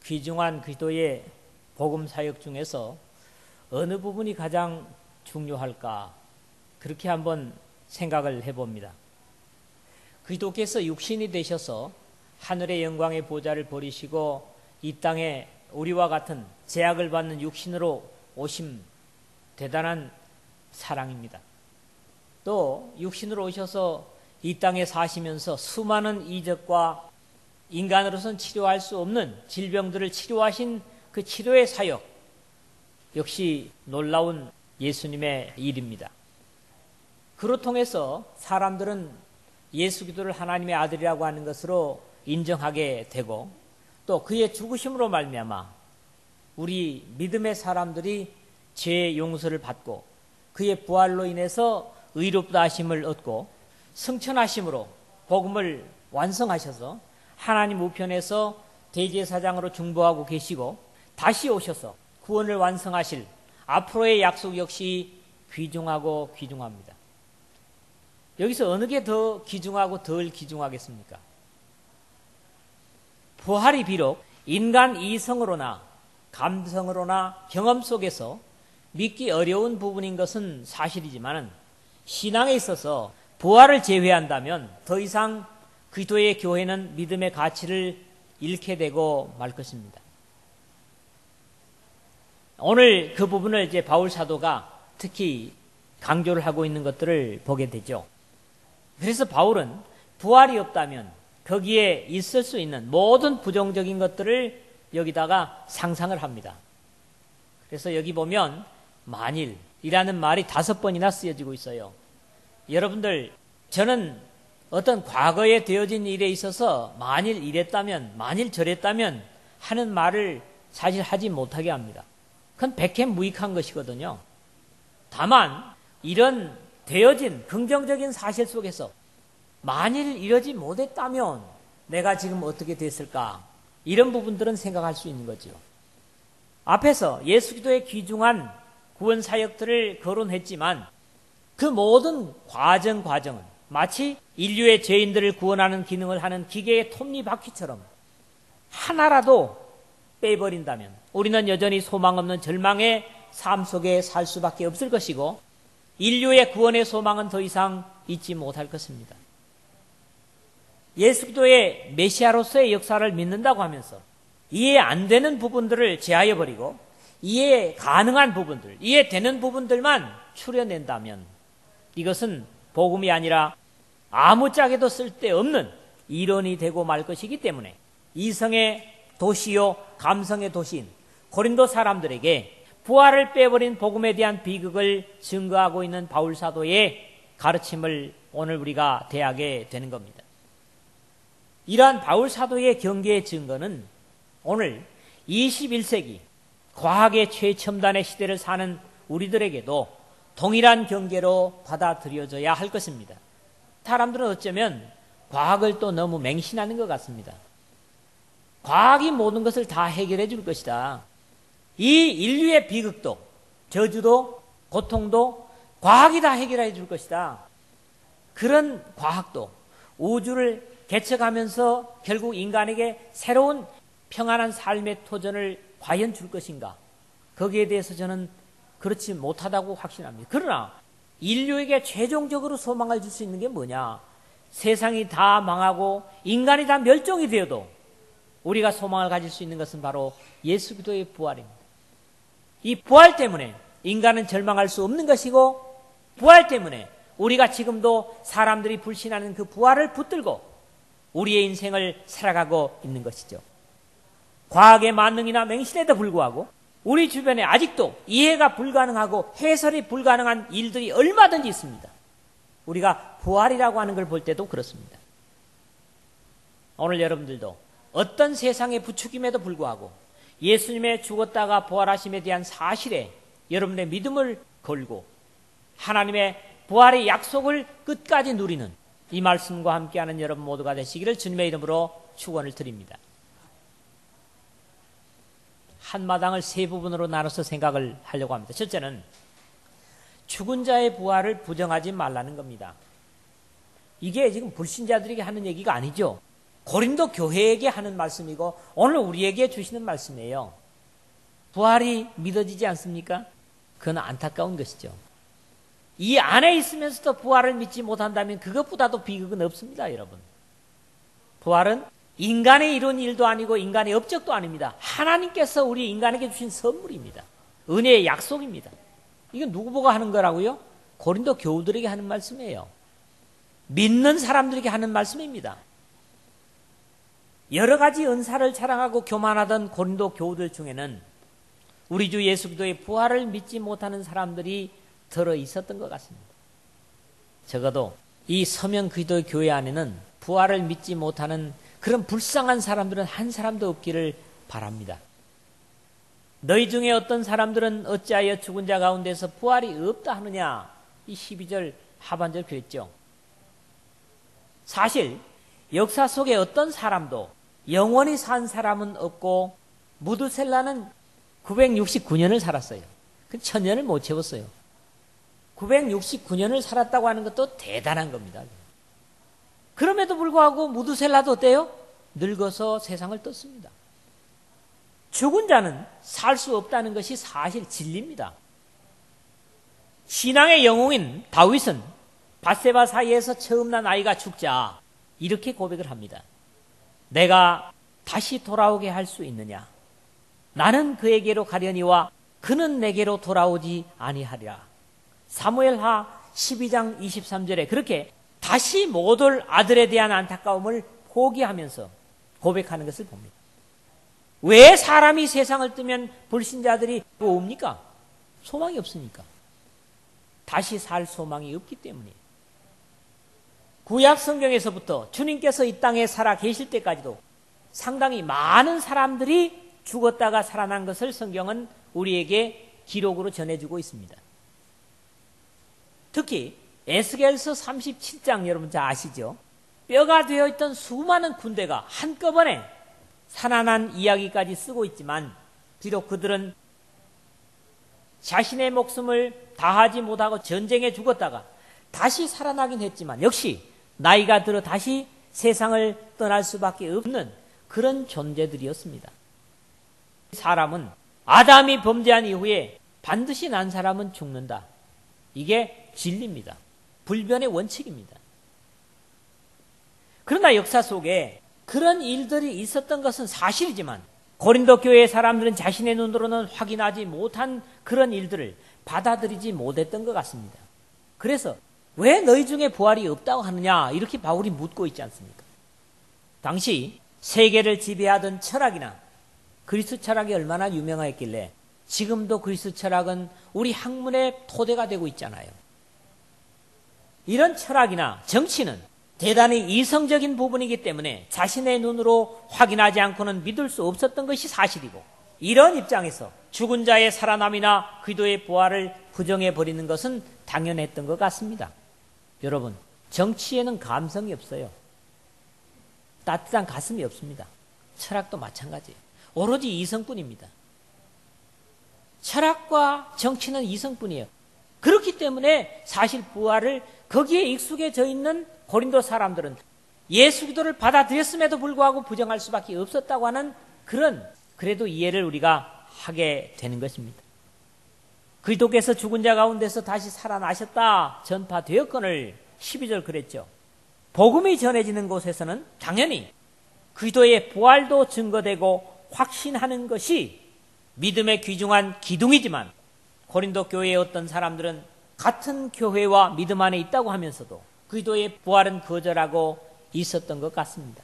귀중한 기도의 복음 사역 중에서 어느 부분이 가장 중요할까? 그렇게 한번 생각을 해봅니다. 그리스도께서 육신이 되셔서 하늘의 영광의 보좌를 버리시고 이 땅에 우리와 같은 제약을 받는 육신으로 오심, 대단한 사랑입니다. 또 육신으로 오셔서 이 땅에 사시면서 수많은 이적과 인간으로서는 치료할 수 없는 질병들을 치료하신 그 치료의 사역, 역시 놀라운 예수님의 일입니다. 그로 통해서 사람들은 예수 그리스도를 하나님의 아들이라고 하는 것으로 인정하게 되고 또 그의 죽으심으로 말미암아 우리 믿음의 사람들이 죄의 용서를 받고 그의 부활로 인해서 의롭다 하심을 얻고 승천하심으로 복음을 완성하셔서 하나님 우편에서 대제사장으로 중보하고 계시고 다시 오셔서 구원을 완성하실 앞으로의 약속 역시 귀중하고 귀중합니다. 여기서 어느 게 더 귀중하고 덜 귀중하겠습니까? 부활이 비록 인간 이성으로나 감성으로나 경험 속에서 믿기 어려운 부분인 것은 사실이지만 신앙에 있어서 부활을 제외한다면 더 이상 그리스도의 교회는 믿음의 가치를 잃게 되고 말 것입니다. 오늘 그 부분을 이제 바울 사도가 특히 강조를 하고 있는 것들을 보게 되죠. 그래서 바울은 부활이 없다면 거기에 있을 수 있는 모든 부정적인 것들을 여기다가 상상을 합니다. 그래서 여기 보면 만일이라는 말이 5번이나 쓰여지고 있어요. 여러분들, 저는 어떤 과거에 되어진 일에 있어서 만일 이랬다면, 만일 저랬다면 하는 말을 사실 하지 못하게 합니다. 그건 백해무익한 것이거든요. 다만 이런 되어진 긍정적인 사실 속에서 만일 이러지 못했다면 내가 지금 어떻게 됐을까? 이런 부분들은 생각할 수 있는 거죠. 앞에서 예수 그리스도의 귀중한 구원 사역들을 거론했지만 그 모든 과정은 마치 인류의 죄인들을 구원하는 기능을 하는 기계의 톱니바퀴처럼 하나라도 빼버린다면 우리는 여전히 소망 없는 절망의 삶 속에 살 수밖에 없을 것이고 인류의 구원의 소망은 더 이상 있지 못할 것입니다. 예수 그리스도의 메시아로서의 역사를 믿는다고 하면서 이해 안 되는 부분들을 제하여 버리고 이해 가능한 부분들, 이해되는 부분들만 추려낸다면 이것은 복음이 아니라 아무짝에도 쓸데없는 이론이 되고 말 것이기 때문에 이성의 도시요 감성의 도시인 고린도 사람들에게 부활을 빼버린 복음에 대한 비극을 증거하고 있는 바울 사도의 가르침을 오늘 우리가 대하게 되는 겁니다. 이러한 바울 사도의 경계의 증거는 오늘 21세기 과학의 최첨단의 시대를 사는 우리들에게도 동일한 경계로 받아들여져야 할 것입니다. 사람들은 어쩌면 과학을 또 너무 맹신하는 것 같습니다. 과학이 모든 것을 다 해결해 줄 것이다. 이 인류의 비극도 저주도 고통도 과학이 다 해결해 줄 것이다. 그런 과학도 우주를 개척하면서 결국 인간에게 새로운 평안한 삶의 도전을 과연 줄 것인가? 거기에 대해서 저는 그렇지 못하다고 확신합니다. 그러나 인류에게 최종적으로 소망을 줄 수 있는 게 뭐냐? 세상이 다 망하고 인간이 다 멸종이 되어도 우리가 소망을 가질 수 있는 것은 바로 예수 그리스도의 부활입니다. 이 부활 때문에 인간은 절망할 수 없는 것이고 부활 때문에 우리가 지금도 사람들이 불신하는 그 부활을 붙들고 우리의 인생을 살아가고 있는 것이죠. 과학의 만능이나 맹신에도 불구하고 우리 주변에 아직도 이해가 불가능하고 해설이 불가능한 일들이 얼마든지 있습니다. 우리가 부활이라고 하는 걸 볼 때도 그렇습니다. 오늘 여러분들도 어떤 세상의 부추김에도 불구하고 예수님의 죽었다가 부활하심에 대한 사실에 여러분의 믿음을 걸고 하나님의 부활의 약속을 끝까지 누리는 이 말씀과 함께하는 여러분 모두가 되시기를 주님의 이름으로 축원을 드립니다. 한마당을 세 부분으로 나눠서 생각을 하려고 합니다. 첫째는 죽은 자의 부활을 부정하지 말라는 겁니다. 이게 지금 불신자들에게 하는 얘기가 아니죠. 고린도 교회에게 하는 말씀이고 오늘 우리에게 주시는 말씀이에요. 부활이 믿어지지 않습니까? 그건 안타까운 것이죠. 이 안에 있으면서도 부활을 믿지 못한다면 그것보다도 비극은 없습니다, 여러분. 부활은 인간의 이룬 일도 아니고 인간의 업적도 아닙니다. 하나님께서 우리 인간에게 주신 선물입니다. 은혜의 약속입니다. 이건 누구 보고 하는 거라고요? 고린도 교우들에게 하는 말씀이에요. 믿는 사람들에게 하는 말씀입니다. 여러 가지 은사를 자랑하고 교만하던 고린도 교우들 중에는 우리 주 예수 그리스도의 부활을 믿지 못하는 사람들이 들어 있었던 것 같습니다. 적어도 이 서명 그리스도의 교회 안에는 부활을 믿지 못하는 그런 불쌍한 사람들은 한 사람도 없기를 바랍니다. 너희 중에 어떤 사람들은 어찌하여 죽은 자 가운데서 부활이 없다 하느냐, 이 12절 하반절 그랬죠. 사실 역사 속에 어떤 사람도 영원히 산 사람은 없고 무두셀라는 969년을 살았어요. 그 1000년을 못 채웠어요. 969년을 살았다고 하는 것도 대단한 겁니다. 그럼에도 불구하고 무두셀라도 어때요? 늙어서 세상을 떴습니다. 죽은 자는 살 수 없다는 것이 사실 진리입니다. 신앙의 영웅인 다윗은 밧세바 사이에서 처음 난 아이가 죽자 이렇게 고백을 합니다. 내가 다시 돌아오게 할 수 있느냐? 나는 그에게로 가려니와 그는 내게로 돌아오지 아니하리라. 사무엘하 12장 23절에 그렇게 다시 못 올 아들에 대한 안타까움을 포기하면서 고백하는 것을 봅니다. 왜 사람이 세상을 뜨면 불신자들이 또 옵니까? 소망이 없으니까. 다시 살 소망이 없기 때문이에요. 구약 성경에서부터 주님께서 이 땅에 살아 계실 때까지도 상당히 많은 사람들이 죽었다가 살아난 것을 성경은 우리에게 기록으로 전해주고 있습니다. 특히 에스겔서 37장 여러분 잘 아시죠? 뼈가 되어있던 수많은 군대가 한꺼번에 살아난 이야기까지 쓰고 있지만 비록 그들은 자신의 목숨을 다하지 못하고 전쟁에 죽었다가 다시 살아나긴 했지만 역시 나이가 들어 다시 세상을 떠날 수밖에 없는 그런 존재들이었습니다. 사람은 아담이 범죄한 이후에 반드시 난 사람은 죽는다. 이게 진리입니다. 불변의 원칙입니다. 그러나 역사 속에 그런 일들이 있었던 것은 사실이지만 고린도 교회의 사람들은 자신의 눈으로는 확인하지 못한 그런 일들을 받아들이지 못했던 것 같습니다. 그래서 왜 너희 중에 부활이 없다고 하느냐 이렇게 바울이 묻고 있지 않습니까? 당시 세계를 지배하던 철학이나 그리스 철학이 얼마나 유명했길래 지금도 그리스 철학은 우리 학문의 토대가 되고 있잖아요. 이런 철학이나 정치는 대단히 이성적인 부분이기 때문에 자신의 눈으로 확인하지 않고는 믿을 수 없었던 것이 사실이고 이런 입장에서 죽은 자의 살아남이나 그리스도의 부활을 부정해버리는 것은 당연했던 것 같습니다. 여러분, 정치에는 감성이 없어요. 따뜻한 가슴이 없습니다. 철학도 마찬가지예요. 오로지 이성뿐입니다. 철학과 정치는 이성뿐이에요. 그렇기 때문에 사실 부활을 거기에 익숙해져 있는 고린도 사람들은 예수 그리스도를 받아들였음에도 불구하고 부정할 수밖에 없었다고 하는 그런 그래도 이해를 우리가 하게 되는 것입니다. 그리스도께서 죽은 자 가운데서 다시 살아나셨다 전파되었거늘 12절 그랬죠. 복음이 전해지는 곳에서는 당연히 그리스도의 부활도 증거되고 확신하는 것이 믿음의 귀중한 기둥이지만 고린도 교회의 어떤 사람들은 같은 교회와 믿음 안에 있다고 하면서도 그리스도의 부활은 거절하고 있었던 것 같습니다.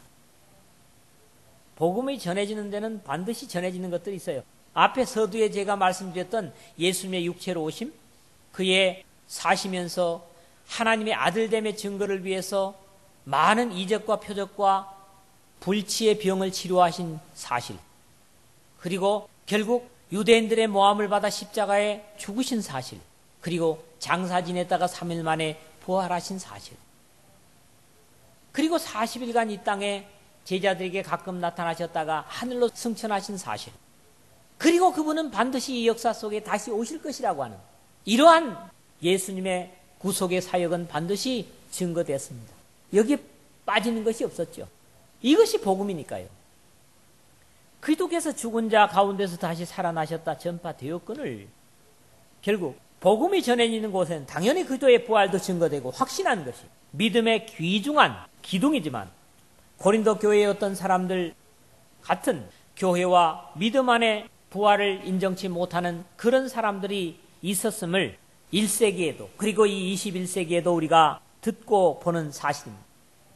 복음이 전해지는 데는 반드시 전해지는 것들이 있어요. 앞에 서두에 제가 말씀드렸던 예수님의 육체로 오심, 그의 사시면서 하나님의 아들됨의 증거를 위해서 많은 이적과 표적과 불치의 병을 치료하신 사실, 그리고 결국 유대인들의 모함을 받아 십자가에 죽으신 사실, 그리고 장사 지냈다가 3일 만에 부활하신 사실, 그리고 40일간 이 땅에 제자들에게 가끔 나타나셨다가 하늘로 승천하신 사실, 그리고 그분은 반드시 이 역사 속에 다시 오실 것이라고 하는 이러한 예수님의 구속의 사역은 반드시 증거되었습니다. 여기에 빠지는 것이 없었죠. 이것이 복음이니까요. 그리스도께서 죽은 자 가운데서 다시 살아나셨다 전파되었거늘 결국 복음이 전해지는 곳엔 당연히 그리스도의 부활도 증거되고 확신하는 것이 믿음의 귀중한 기둥이지만 고린도 교회의 어떤 사람들 같은 교회와 믿음 안에 부활을 인정치 못하는 그런 사람들이 있었음을 1세기에도 그리고 이 21세기에도 우리가 듣고 보는 사실입니다.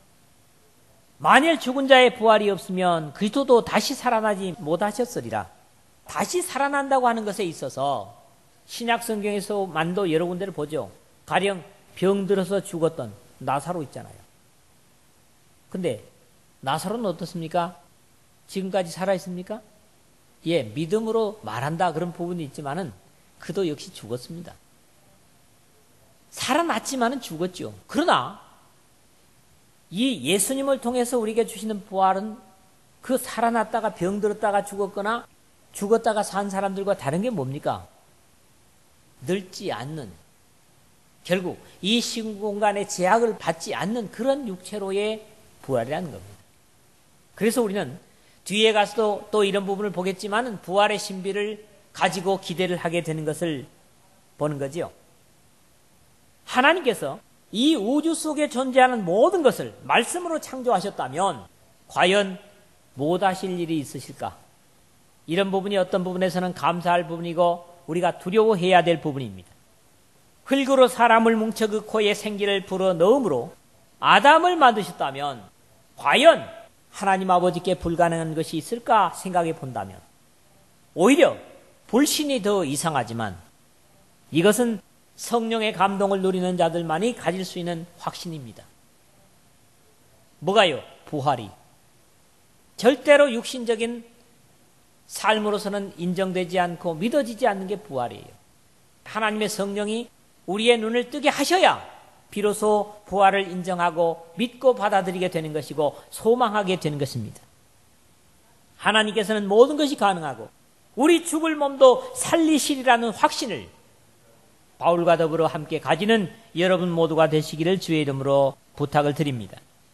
만일 죽은 자의 부활이 없으면 그리스도도 다시 살아나지 못하셨으리라. 다시 살아난다고 하는 것에 있어서 신약 성경에서만도 여러 군데를 보죠. 가령 병들어서 죽었던 나사로 있잖아요. 근데 나사로는 어떻습니까? 지금까지 살아있습니까? 예, 믿음으로 말한다 그런 부분이 있지만은 그도 역시 죽었습니다. 살아났지만은 죽었죠. 그러나 이 예수님을 통해서 우리에게 주시는 부활은 그 살아났다가 병들었다가 죽었거나 죽었다가 산 사람들과 다른 게 뭡니까? 늙지 않는, 결국 이 시공간의 제약을 받지 않는 그런 육체로의 부활이라는 겁니다. 그래서 우리는 뒤에 가서도 또 이런 부분을 보겠지만 부활의 신비를 가지고 기대를 하게 되는 것을 보는 거지요. 하나님께서 이 우주 속에 존재하는 모든 것을 말씀으로 창조하셨다면 과연 못하실 일이 있으실까? 이런 부분이 어떤 부분에서는 감사할 부분이고 우리가 두려워해야 될 부분입니다. 흙으로 사람을 뭉쳐 그 코에 생기를 불어 넣음으로 아담을 만드셨다면 과연 하나님 아버지께 불가능한 것이 있을까 생각해 본다면 오히려 불신이 더 이상하지만 이것은 성령의 감동을 누리는 자들만이 가질 수 있는 확신입니다. 뭐가요? 부활이. 절대로 육신적인 삶으로서는 인정되지 않고 믿어지지 않는 게 부활이에요. 하나님의 성령이 우리의 눈을 뜨게 하셔야 비로소 부활을 인정하고 믿고 받아들이게 되는 것이고 소망하게 되는 것입니다. 하나님께서는 모든 것이 가능하고 우리 죽을 몸도 살리시리라는 확신을 바울과 더불어 함께 가지는 여러분 모두가 되시기를 주의 이름으로 부탁을 드립니다.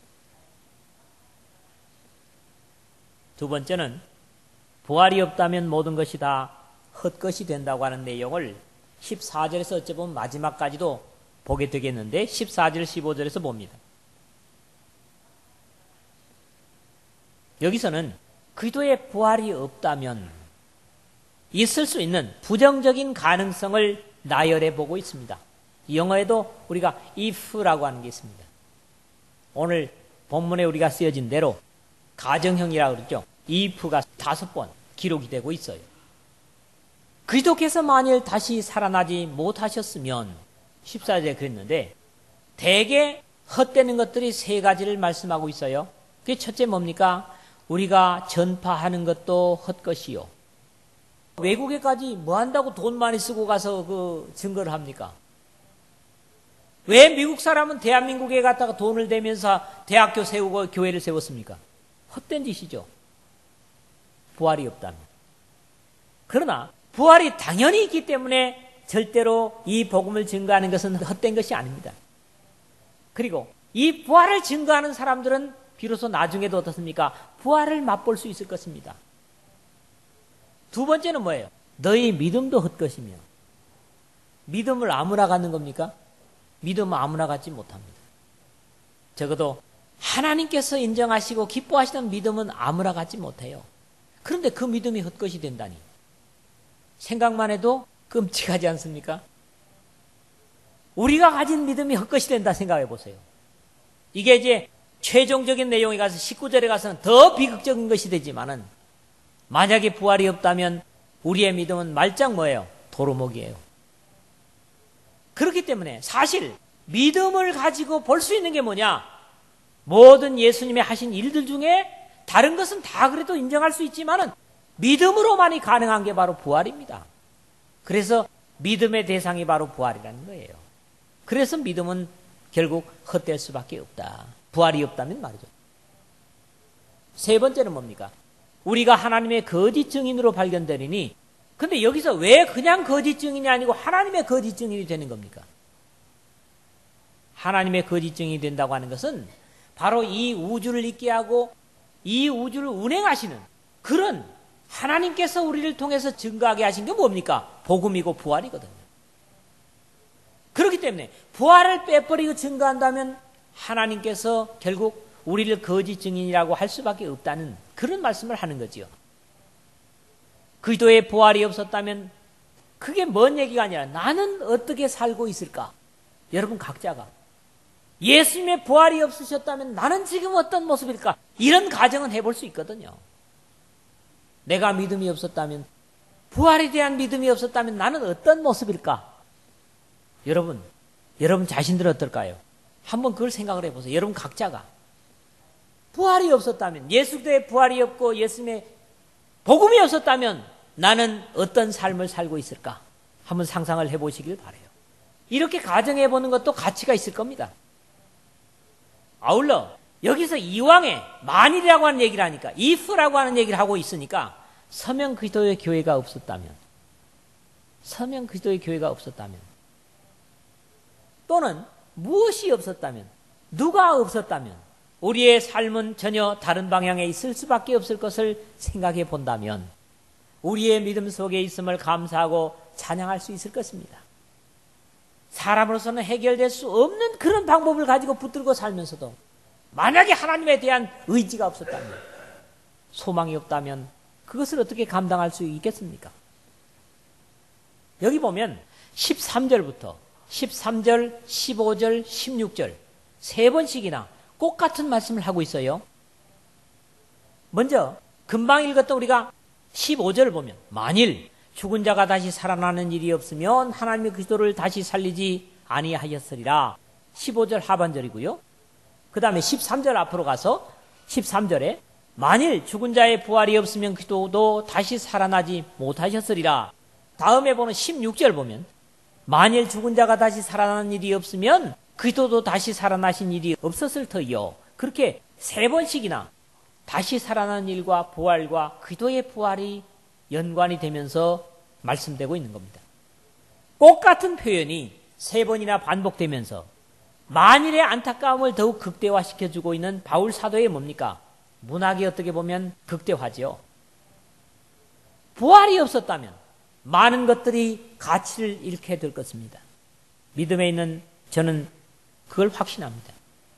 두 번째는 부활이 없다면 모든 것이 다 헛것이 된다고 하는 내용을 14절에서 어찌 보면 마지막까지도 보게 되겠는데 14절 15절에서 봅니다. 여기서는 그리스도의 부활이 없다면 있을 수 있는 부정적인 가능성을 나열해 보고 있습니다. 영어에도 우리가 if라고 하는 게 있습니다. 오늘 본문에 우리가 쓰여진 대로 가정형이라고 그러죠. if가 5번 기록이 되고 있어요. 그리스도께서 만일 다시 살아나지 못하셨으면 14절에 그랬는데 대개 헛되는 것들이 3가지를 말씀하고 있어요. 그게 첫째 뭡니까? 우리가 전파하는 것도 헛것이요. 외국에까지 뭐 한다고 돈 많이 쓰고 가서 그 증거를 합니까? 왜 미국 사람은 대한민국에 갔다가 돈을 대면서 대학교 세우고 교회를 세웠습니까? 헛된 짓이죠. 부활이 없다면. 그러나 부활이 당연히 있기 때문에 절대로 이 복음을 증거하는 것은 헛된 것이 아닙니다. 그리고 이 부활을 증거하는 사람들은 비로소 나중에도 어떻습니까? 부활을 맛볼 수 있을 것입니다. 두 번째는 뭐예요? 너희 믿음도 헛것이며. 믿음을 아무나 갖는 겁니까? 믿음은 아무나 갖지 못합니다. 적어도 하나님께서 인정하시고 기뻐하시는 믿음은 아무나 갖지 못해요. 그런데 그 믿음이 헛것이 된다니 생각만 해도 끔찍하지 않습니까? 우리가 가진 믿음이 헛것이 된다 생각해 보세요. 이게 이제 최종적인 내용에 가서 19절에 가서는 더 비극적인 것이 되지만은 만약에 부활이 없다면 우리의 믿음은 말짱 뭐예요? 도루묵이에요. 그렇기 때문에 사실 믿음을 가지고 볼 수 있는 게 뭐냐? 모든 예수님의 하신 일들 중에 다른 것은 다 그래도 인정할 수 있지만은 믿음으로만이 가능한 게 바로 부활입니다. 그래서 믿음의 대상이 바로 부활이라는 거예요. 그래서 믿음은 결국 헛될 수밖에 없다. 부활이 없다면 말이죠. 세 번째는 뭡니까? 우리가 하나님의 거짓 증인으로 발견되리니 근데 여기서 왜 그냥 거짓 증인이 아니고 하나님의 거짓 증인이 되는 겁니까? 하나님의 거짓 증인이 된다고 하는 것은 바로 이 우주를 있게 하고 이 우주를 운행하시는 그런 하나님께서 우리를 통해서 증거하게 하신 게 뭡니까? 복음이고 부활이거든요. 그렇기 때문에 부활을 빼버리고 증거한다면 하나님께서 결국 우리를 거짓 증인이라고 할 수밖에 없다는 그런 말씀을 하는 거지요. 그리스도의 부활이 없었다면 그게 뭔 얘기가 아니라 나는 어떻게 살고 있을까? 여러분 각자가 예수님의 부활이 없으셨다면 나는 지금 어떤 모습일까? 이런 가정은 해볼 수 있거든요. 내가 믿음이 없었다면, 부활에 대한 믿음이 없었다면 나는 어떤 모습일까? 여러분 자신들은 어떨까요? 한번 그걸 생각을 해보세요. 여러분 각자가 부활이 없었다면, 예수 그리스도의 부활이 없고 예수님의 복음이 없었다면 나는 어떤 삶을 살고 있을까? 한번 상상을 해보시길 바라요. 이렇게 가정해보는 것도 가치가 있을 겁니다. 아울러 여기서 이왕에 만일이라고 하는 얘기를 하니까 if라고 하는 얘기를 하고 있으니까 서명 그리스도의 교회가 없었다면 또는 무엇이 없었다면 누가 없었다면 우리의 삶은 전혀 다른 방향에 있을 수밖에 없을 것을 생각해 본다면 우리의 믿음 속에 있음을 감사하고 찬양할 수 있을 것입니다. 사람으로서는 해결될 수 없는 그런 방법을 가지고 붙들고 살면서도 만약에 하나님에 대한 의지가 없었다면, 소망이 없다면 그것을 어떻게 감당할 수 있겠습니까? 여기 보면 13절부터 13절, 15절, 16절 세 번씩이나 꼭 같은 말씀을 하고 있어요. 먼저 금방 읽었던 우리가 15절을 보면 만일 죽은 자가 다시 살아나는 일이 없으면 하나님의 그리스도를 다시 살리지 아니하였으리라. 15절 하반절이고요. 그 다음에 13절 앞으로 가서 13절에 만일 죽은 자의 부활이 없으면 그리스도도 다시 살아나지 못하셨으리라. 다음에 보는 16절 보면 만일 죽은 자가 다시 살아나는 일이 없으면 그리스도도 다시 살아나신 일이 없었을 터이요. 그렇게 세 번씩이나 다시 살아나는 일과 부활과 그리스도의 부활이 연관이 되면서 말씀되고 있는 겁니다. 똑같은 표현이 세 번이나 반복되면서 만일의 안타까움을 더욱 극대화시켜주고 있는 바울 사도의 뭡니까? 문학이 어떻게 보면 극대화죠. 부활이 없었다면 많은 것들이 가치를 잃게 될 것입니다. 믿음에 있는 저는 그걸 확신합니다.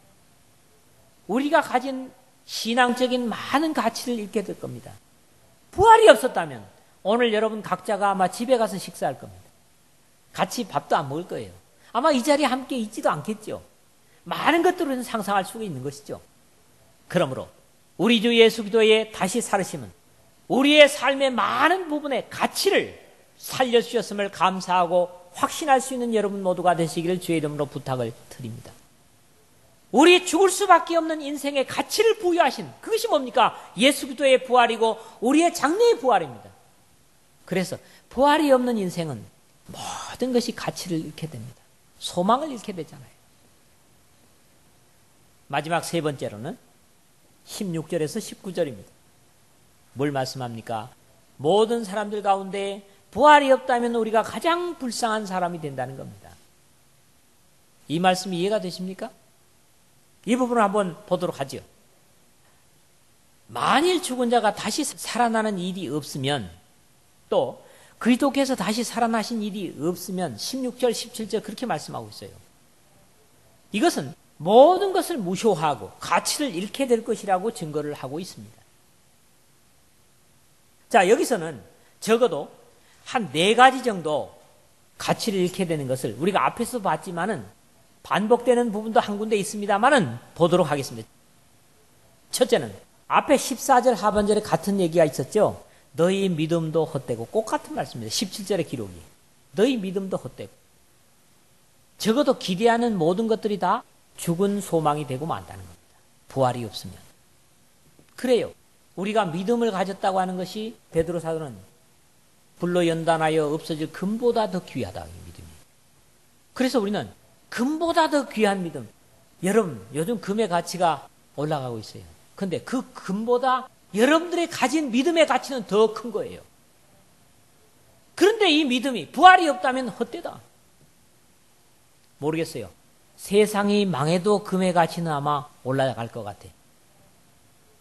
우리가 가진 신앙적인 많은 가치를 잃게 될 겁니다. 부활이 없었다면 오늘 여러분 각자가 아마 집에 가서 식사할 겁니다. 같이 밥도 안 먹을 거예요. 아마 이 자리에 함께 있지도 않겠죠. 많은 것들을 상상할 수가 있는 것이죠. 그러므로 우리 주 예수 그리스도의 다시 살으심은 우리의 삶의 많은 부분의 가치를 살려주셨음을 감사하고 확신할 수 있는 여러분 모두가 되시기를 주의 이름으로 부탁을 드립니다. 우리 죽을 수밖에 없는 인생의 가치를 부여하신 그것이 뭡니까? 예수 그리스도의 부활이고 우리의 장래의 부활입니다. 그래서 부활이 없는 인생은 모든 것이 가치를 잃게 됩니다. 소망을 잃게 되잖아요. 마지막 세 번째로는 16절에서 19절입니다. 뭘 말씀합니까? 모든 사람들 가운데 부활이 없다면 우리가 가장 불쌍한 사람이 된다는 겁니다. 이 말씀이 이해가 되십니까? 이 부분을 한번 보도록 하죠. 만일 죽은 자가 다시 살아나는 일이 없으면 또 그리스도께서 다시 살아나신 일이 없으면 16절, 17절 그렇게 말씀하고 있어요. 이것은 모든 것을 무효하고 가치를 잃게 될 것이라고 증거를 하고 있습니다. 자, 여기서는 적어도 한 4가지 정도 가치를 잃게 되는 것을 우리가 앞에서 봤지만은 반복되는 부분도 한 군데 있습니다만은 보도록 하겠습니다. 첫째는 앞에 14절 하반절에 같은 얘기가 있었죠. 너희 믿음도 헛되고 꼭 같은 말씀입니다. 17절의 기록이. 너희 믿음도 헛되고. 적어도 기대하는 모든 것들이 다 죽은 소망이 되고 만다는 겁니다. 부활이 없으면. 그래요. 우리가 믿음을 가졌다고 하는 것이 베드로 사도는 불로 연단하여 없어질 금보다 더 귀하다. 이 믿음이. 그래서 우리는 금보다 더 귀한 믿음. 여러분, 요즘 금의 가치가 올라가고 있어요. 근데 그 금보다 여러분들의 가진 믿음의 가치는 더 큰 거예요. 그런데 이 믿음이 부활이 없다면 헛되다. 모르겠어요. 세상이 망해도 금의 가치는 아마 올라갈 것 같아.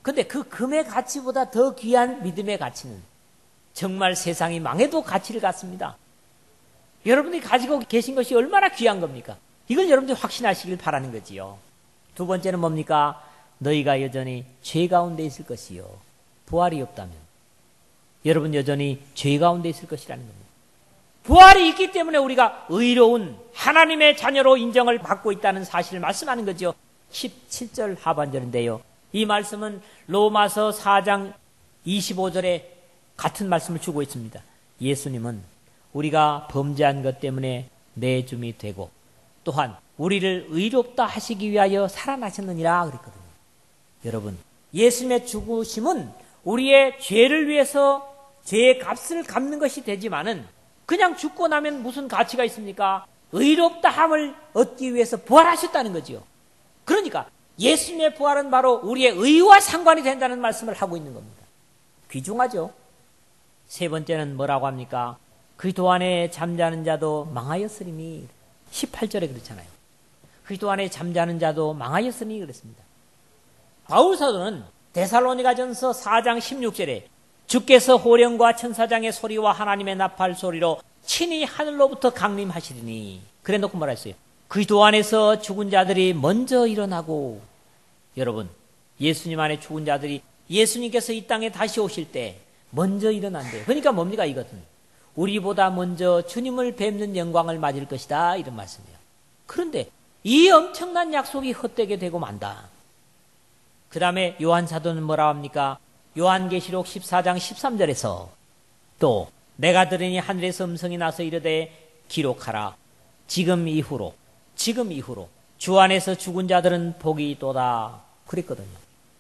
근데 그 금의 가치보다 더 귀한 믿음의 가치는 정말 세상이 망해도 가치를 갖습니다. 여러분이 가지고 계신 것이 얼마나 귀한 겁니까? 이걸 여러분들이 확신하시길 바라는 거지요. 두 번째는 뭡니까? 너희가 여전히 죄 가운데 있을 것이요. 부활이 없다면 여러분 여전히 죄 가운데 있을 것이라는 겁니다. 부활이 있기 때문에 우리가 의로운 하나님의 자녀로 인정을 받고 있다는 사실을 말씀하는 거죠. 17절 하반절인데요. 이 말씀은 로마서 4장 25절에 같은 말씀을 주고 있습니다. 예수님은 우리가 범죄한 것 때문에 내줌이 되고 또한 우리를 의롭다 하시기 위하여 살아나셨느니라 그랬거든요. 여러분, 예수님의 죽으심은 우리의 죄를 위해서 죄의 값을 갚는 것이 되지만은 그냥 죽고 나면 무슨 가치가 있습니까? 의롭다함을 얻기 위해서 부활하셨다는 거지요. 그러니까 예수님의 부활은 바로 우리의 의와 상관이 된다는 말씀을 하고 있는 겁니다. 귀중하죠? 세 번째는 뭐라고 합니까? 그리스도 안에 잠자는 자도 망하였으리니 18절에 그렇잖아요. 그리스도 안에 잠자는 자도 망하였으니 그랬습니다. 바울 사도는 데살로니가전서 4장 16절에 주께서 호령과 천사장의 소리와 하나님의 나팔 소리로 친히 하늘로부터 강림하시리니 그래 놓고 뭐라 했어요? 그리스도 안에서 죽은 자들이 먼저 일어나고 여러분 예수님 안에 죽은 자들이 예수님께서 이 땅에 다시 오실 때 먼저 일어난대요. 그러니까 뭡니까 이것은? 우리보다 먼저 주님을 뵙는 영광을 맞을 것이다 이런 말씀이에요. 그런데 이 엄청난 약속이 헛되게 되고 만다. 그 다음에 요한 사도는 뭐라고 합니까? 요한계시록 14장 13절에서 또 내가 들으니 하늘에서 음성이 나서 이르되 기록하라. 지금 이후로 주 안에서 죽은 자들은 복이 있도다 그랬거든요.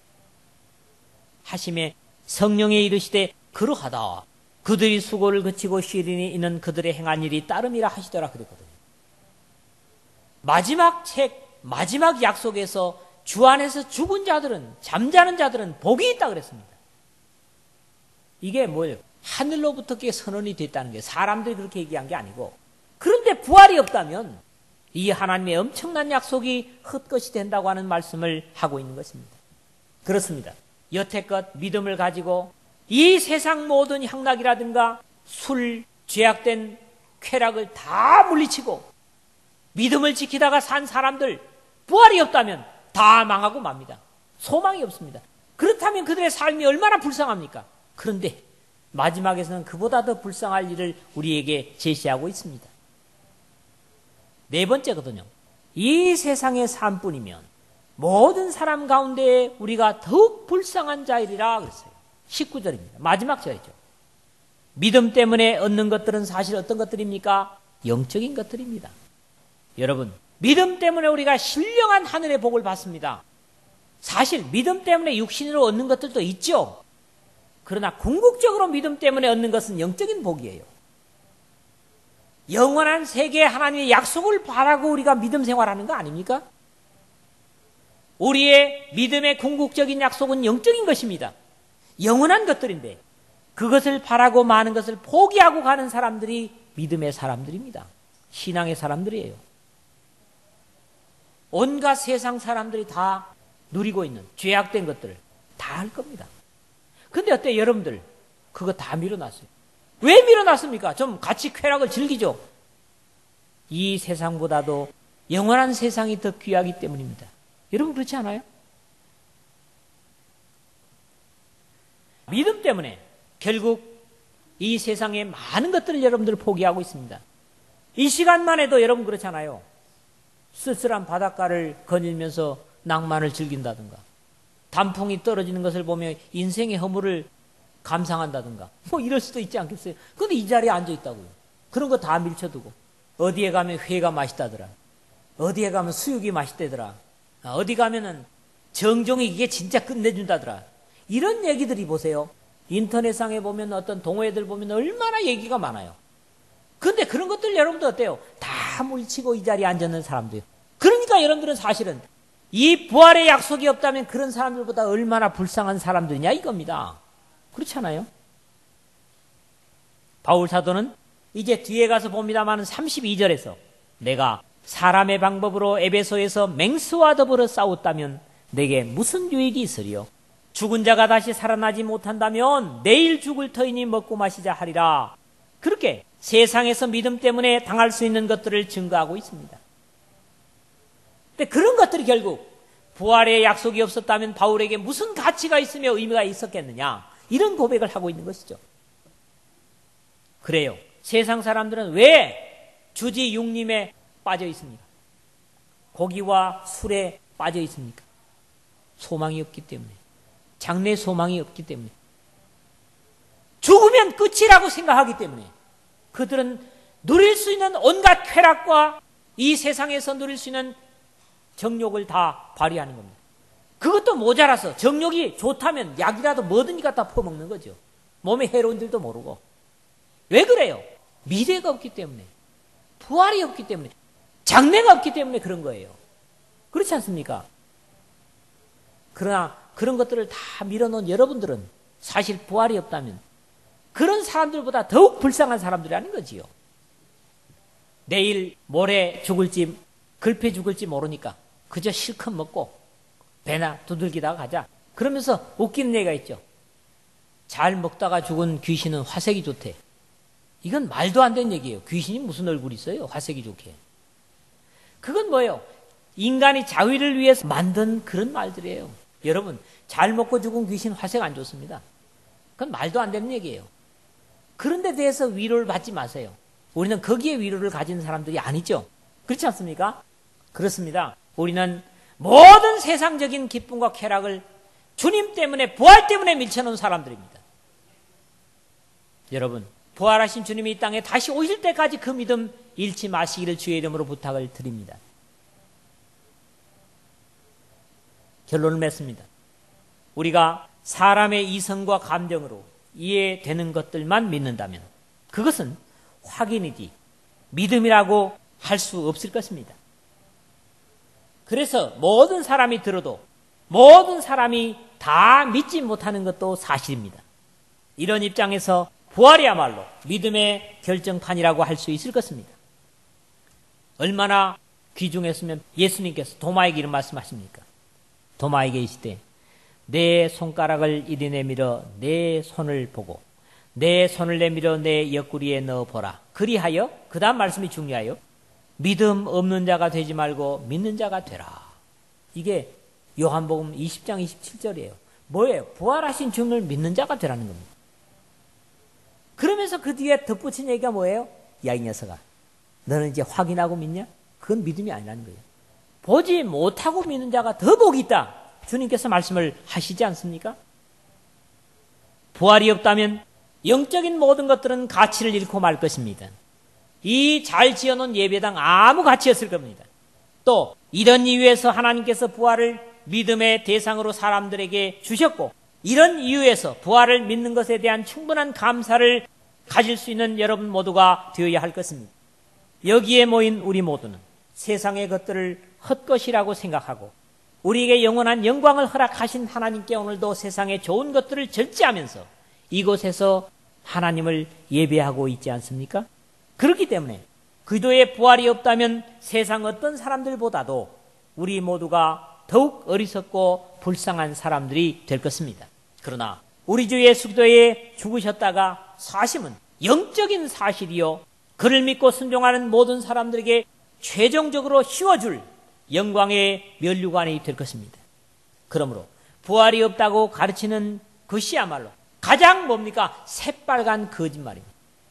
하심에 성령에 이르시되 그러하다. 그들이 수고를 그치고 쉬리니 이는 그들의 행한 일이 따름이라 하시더라 그랬거든요. 마지막 약속에서 주 안에서 죽은 자들은 잠자는 자들은 복이 있다 그랬습니다. 이게 뭐예요? 하늘로부터 그게 선언이 됐다는 게 사람들이 그렇게 얘기한 게 아니고 그런데 부활이 없다면 이 하나님의 엄청난 약속이 헛것이 된다고 하는 말씀을 하고 있는 것입니다. 그렇습니다. 여태껏 믿음을 가지고 이 세상 모든 향락이라든가 술, 죄악된 쾌락을 다 물리치고 믿음을 지키다가 산 사람들 부활이 없다면 다 망하고 맙니다. 소망이 없습니다. 그렇다면 그들의 삶이 얼마나 불쌍합니까? 그런데 마지막에서는 그보다 더 불쌍할 일을 우리에게 제시하고 있습니다. 네 번째거든요. 이 세상의 삶뿐이면 모든 사람 가운데 우리가 더욱 불쌍한 자이리라 그랬어요. 19절입니다. 마지막 절이죠. 믿음 때문에 얻는 것들은 사실 어떤 것들입니까? 영적인 것들입니다. 여러분, 믿음 때문에 우리가 신령한 하늘의 복을 받습니다. 사실 믿음 때문에 육신으로 얻는 것들도 있죠. 그러나 궁극적으로 믿음 때문에 얻는 것은 영적인 복이에요. 영원한 세계의 하나님의 약속을 바라고 우리가 믿음 생활하는 거 아닙니까? 우리의 믿음의 궁극적인 약속은 영적인 것입니다. 영원한 것들인데 그것을 바라고 많은 것을 포기하고 가는 사람들이 믿음의 사람들입니다. 신앙의 사람들이에요. 온갖 세상 사람들이 다 누리고 있는 죄악된 것들을 다 할 겁니다. 근데 어때요? 여러분들 그거 다 밀어놨어요. 왜 밀어놨습니까? 좀 같이 쾌락을 즐기죠. 이 세상보다도 영원한 세상이 더 귀하기 때문입니다. 여러분 그렇지 않아요? 믿음 때문에 결국 이 세상의 많은 것들을 여러분들을 포기하고 있습니다. 이 시간만 해도 여러분 그렇잖아요. 쓸쓸한 바닷가를 거닐면서 낭만을 즐긴다든가 단풍이 떨어지는 것을 보며 인생의 허물을 감상한다든가 뭐 이럴 수도 있지 않겠어요? 그런데 이 자리에 앉아있다고요. 그런 거 다 밀쳐두고 어디에 가면 회가 맛있다더라. 어디에 가면 수육이 맛있다더라. 어디 가면은 정종이 이게 진짜 끝내준다더라. 이런 얘기들이 보세요. 인터넷상에 보면 어떤 동호회들 보면 얼마나 얘기가 많아요. 그런데 그런 것들 여러분들 어때요? 다 물치고 이 자리에 앉아있는 사람들. 그러니까 여러분들은 사실은 이 부활의 약속이 없다면 그런 사람들보다 얼마나 불쌍한 사람들이냐 이겁니다. 그렇지 않아요? 바울 사도는 이제 뒤에 가서 봅니다만 32절에서 내가 사람의 방법으로 에베소에서 맹수와 더불어 싸웠다면 내게 무슨 유익이 있으리요? 죽은 자가 다시 살아나지 못한다면 내일 죽을 터이니 먹고 마시자 하리라. 그렇게 세상에서 믿음 때문에 당할 수 있는 것들을 증거하고 있습니다. 근데 그런 것들이 결국 부활의 약속이 없었다면 바울에게 무슨 가치가 있으며 의미가 있었겠느냐, 이런 고백을 하고 있는 것이죠. 그래요. 세상 사람들은 왜 주지 육림에 빠져 있습니까? 고기와 술에 빠져 있습니까? 소망이 없기 때문에, 장래 소망이 없기 때문에, 죽으면 끝이라고 생각하기 때문에 그들은 누릴 수 있는 온갖 쾌락과 이 세상에서 누릴 수 있는 정욕을 다 발휘하는 겁니다. 그것도 모자라서 정욕이 좋다면 약이라도 뭐든지 갖다 퍼먹는 거죠. 몸에 해로운 줄도 모르고. 왜 그래요? 미래가 없기 때문에, 부활이 없기 때문에, 장래가 없기 때문에 그런 거예요. 그렇지 않습니까? 그러나 그런 것들을 다 밀어놓은 여러분들은 사실 부활이 없다면 그런 사람들보다 더욱 불쌍한 사람들이라는 거지요. 내일 모레 죽을지 글패 죽을지 모르니까 그저 실컷 먹고 배나 두들기다가 가자. 그러면서 웃기는 얘기가 있죠. 잘 먹다가 죽은 귀신은 화색이 좋대. 이건 말도 안 되는 얘기예요. 귀신이 무슨 얼굴이 있어요? 화색이 좋게. 그건 뭐예요? 인간이 자위를 위해서 만든 그런 말들이에요. 여러분, 잘 먹고 죽은 귀신 화색 안 좋습니다. 그건 말도 안 되는 얘기예요. 그런 데 대해서 위로를 받지 마세요. 우리는 거기에 위로를 가진 사람들이 아니죠. 그렇지 않습니까? 그렇습니다. 우리는 모든 세상적인 기쁨과 쾌락을 주님 때문에, 부활 때문에 밀쳐놓은 사람들입니다. 여러분, 부활하신 주님이 이 땅에 다시 오실 때까지 그 믿음 잃지 마시기를 주의 이름으로 부탁을 드립니다. 결론을 맺습니다. 우리가 사람의 이성과 감정으로 이해되는 것들만 믿는다면 그것은 확인이지 믿음이라고 할 수 없을 것입니다. 그래서 모든 사람이 들어도 모든 사람이 다 믿지 못하는 것도 사실입니다. 이런 입장에서 부활이야말로 믿음의 결정판이라고 할 수 있을 것입니다. 얼마나 귀중했으면 예수님께서 도마에게 이런 말씀하십니까? 도마에게 이시되 내 손가락을 이리 내밀어 내 손을 보고 내 손을 내밀어 내 옆구리에 넣어보라. 그리하여, 그 다음 말씀이 중요해요. 믿음 없는 자가 되지 말고 믿는 자가 되라. 이게 요한복음 20장 27절이에요. 뭐예요? 부활하신 주님을 믿는 자가 되라는 겁니다. 그러면서 그 뒤에 덧붙인 얘기가 뭐예요? 야, 이 녀석아, 너는 이제 확인하고 믿냐? 그건 믿음이 아니라는 거예요. 보지 못하고 믿는 자가 더 복이 있다. 주님께서 말씀을 하시지 않습니까? 부활이 없다면 영적인 모든 것들은 가치를 잃고 말 것입니다. 이 잘 지어놓은 예배당 아무 가치 없을 겁니다. 또 이런 이유에서 하나님께서 부활을 믿음의 대상으로 사람들에게 주셨고, 이런 이유에서 부활을 믿는 것에 대한 충분한 감사를 가질 수 있는 여러분 모두가 되어야 할 것입니다. 여기에 모인 우리 모두는 세상의 것들을 헛것이라고 생각하고 우리에게 영원한 영광을 허락하신 하나님께 오늘도 세상의 좋은 것들을 절제하면서 이곳에서 하나님을 예배하고 있지 않습니까? 그렇기 때문에 그리스도의 부활이 없다면 세상 어떤 사람들보다도 우리 모두가 더욱 어리석고 불쌍한 사람들이 될 것입니다. 그러나 우리 주 예수 그리스도에 죽으셨다가 사심은 영적인 사실이요, 그를 믿고 순종하는 모든 사람들에게 최종적으로 씌워줄 영광의 면류관이 될 것입니다. 그러므로 부활이 없다고 가르치는 것이야말로 가장 뭡니까? 새빨간 거짓말입니다.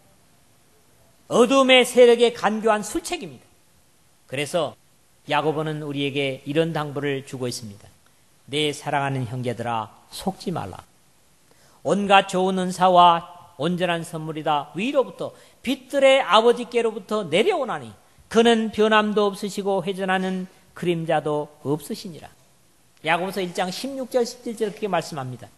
어둠의 세력에 간교한 술책입니다. 그래서 야고보는 우리에게 이런 당부를 주고 있습니다. 내 사랑하는 형제들아, 속지 말라. 온갖 좋은 은사와 온전한 선물이다 위로부터 빛들의 아버지께로부터 내려오나니 그는 변함도 없으시고 회전하는 그림자도 없으시니라. 야고보서 1장 16절 17절 그렇게 말씀합니다.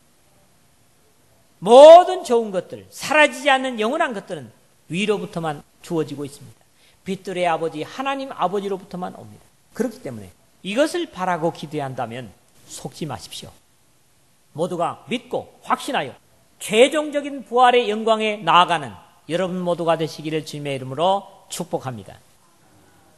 모든 좋은 것들, 사라지지 않는 영원한 것들은 위로부터만 주어지고 있습니다. 빛들의 아버지 하나님 아버지로부터만 옵니다. 그렇기 때문에 이것을 바라고 기대한다면 속지 마십시오. 모두가 믿고 확신하여 최종적인 부활의 영광에 나아가는 여러분 모두가 되시기를 주님의 이름으로 축복합니다.